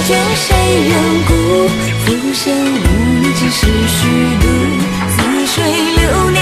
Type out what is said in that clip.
绝谁人顾？浮生无你，只是虚度。似水流年。